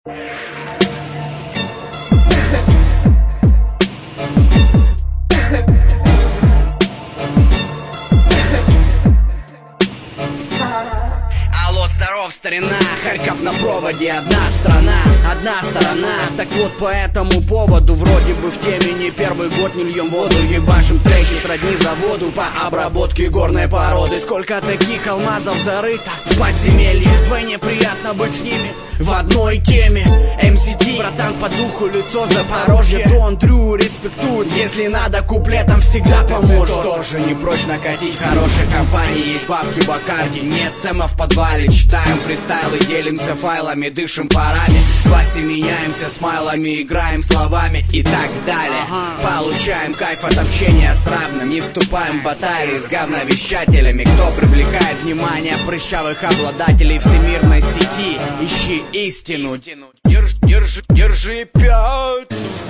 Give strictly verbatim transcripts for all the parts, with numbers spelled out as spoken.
Алло, здоров, старина, Харьков на проводе. Одна страна, одна сторона. Так вот, по этому поводу вроде бы в теме не первый год не льем воду. Ебашим треки сродни заводу по обработке горной породы. Сколько таких алмазов зарыто в подземелье. Вдвойне приятно быть с ними в одной теме. эм си ти, братан по духу, лицо Запорожье. Дон Дрю респектует, если надо, куплетом всегда поможет. Тоже не прочь накатить в хорошей компании. Есть бабки Бакарди, нет Сэма в подвале. Читаем фристайлы, делимся файлами, дышим парами. Классе меняемся смайлами, играем словами и так далее. Получаем кайф от общения с равным. Не вступаем в баталии с говновещателями. Кто привлекает внимание прыщавых обладателей всемирной сети? Ищи истину. Держи, держи, держи пять.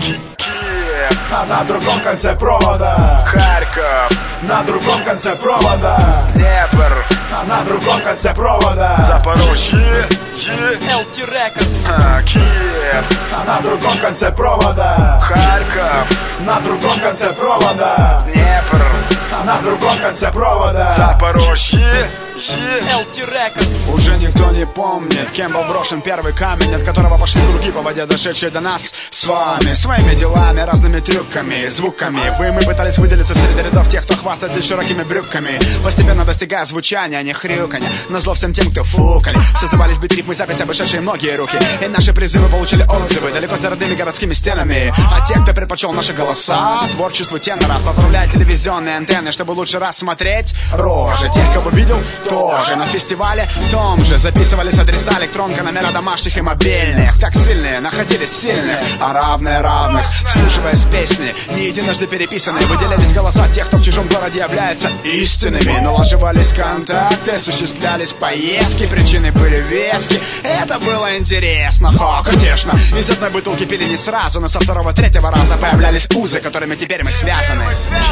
А на другом конце провода Харьков, на другом конце провода Днепр, а на другом конце провода Запорожье, эл ти Records. а, Киев, а на другом конце провода Харьков, на другом конце провода Днепр, а на другом конце провода Запорожье, эл ти Records. Уже никто не помнит, кем был брошен первый камень, от которого пошли круги по воде, дошедшие до нас с вами. Своими делами, разными трюками, звуками вы мы пытались выделиться среди рядов тех, кто хвастает лишь широкими брюками, постепенно достигая звучания, а не хрюканья. Назло всем тем, кто фукали. Создавались бит-ритмы, записи, обошедшие многие руки. И наши призывы получили отзывы далеко за родными городскими стенами. А те, кто предпочел наши голоса творчеству тенора, поправляют телевизионные антенны, чтобы лучше рассмотреть рожи тех, кого видел, тоже на фестивале том же записывались адреса, электронка, номера домашних и мобильных. Так сильные находились сильные, а равные равных, вслушиваясь в песни, не единожды переписанные. Выделялись голоса тех, кто в чужом городе является истинными. Налаживались контакты, осуществлялись поездки, причины были вески. Это было интересно, ха, конечно. Из одной бутылки пили не сразу, но со второго-третьего раза появлялись узы, которыми теперь мы связаны.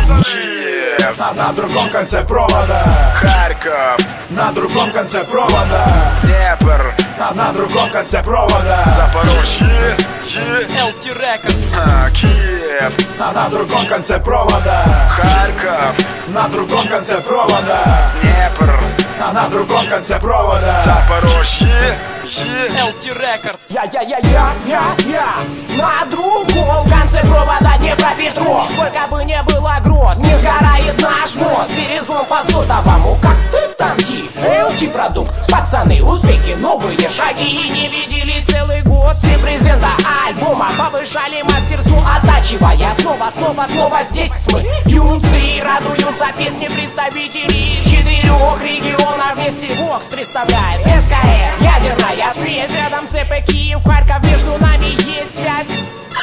Киев, а на другом конце провода Харьков, на другом конце провода Днепр, а на другом конце провода Запорожье, эл ти Records. а, Киев, а на другом конце провода Харьков, на другом конце провода Днепр, а на другом конце провода Запорожье, эл ти Records. Я-я-я-я-я на другом конце провода Днепропетров. Сколько бы не было гроз, не сгорает наш мост. Перезвон по сотовому, как ты там, Ти? эл ти продукт, пацаны, успехи, новые шаги. И не видели целый год с репрезента альбома. Повышали мастерство, оттачивая снова, снова, снова здесь мы. Юнцы радуются песни представителей из четырех регионов. Вместе Вокс представляет эс ка эс, ядерная смесь. Рядом с ЭП Киев, Харьков, между нами есть связь.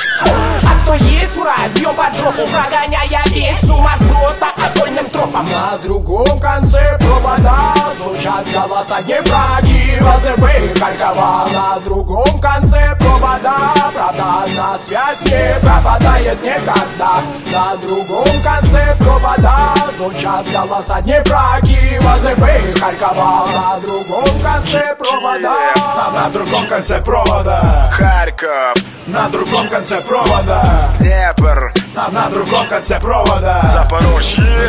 А кто есть мразь, бьем под жопу, прогоняя весь сумасброд по окольным тропам. На другом конце провода звучат голоса Днепра, Киева, ЗП, Харькова. На другом конце провода, правда, на связь не пропадает никогда. На другом конце провода звучат голоса Днепра, Киева, ЗП, Харькова. На другом конце провода, а на другом конце провода Харьков, на другом конце провода Днепр, а на другом конце провода Запорожье,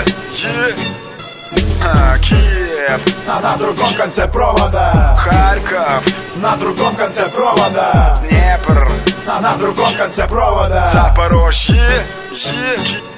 а, Киев, а на другом конце провода Харьков, на другом конце провода Днепр, а на другом конце провода Запорожье,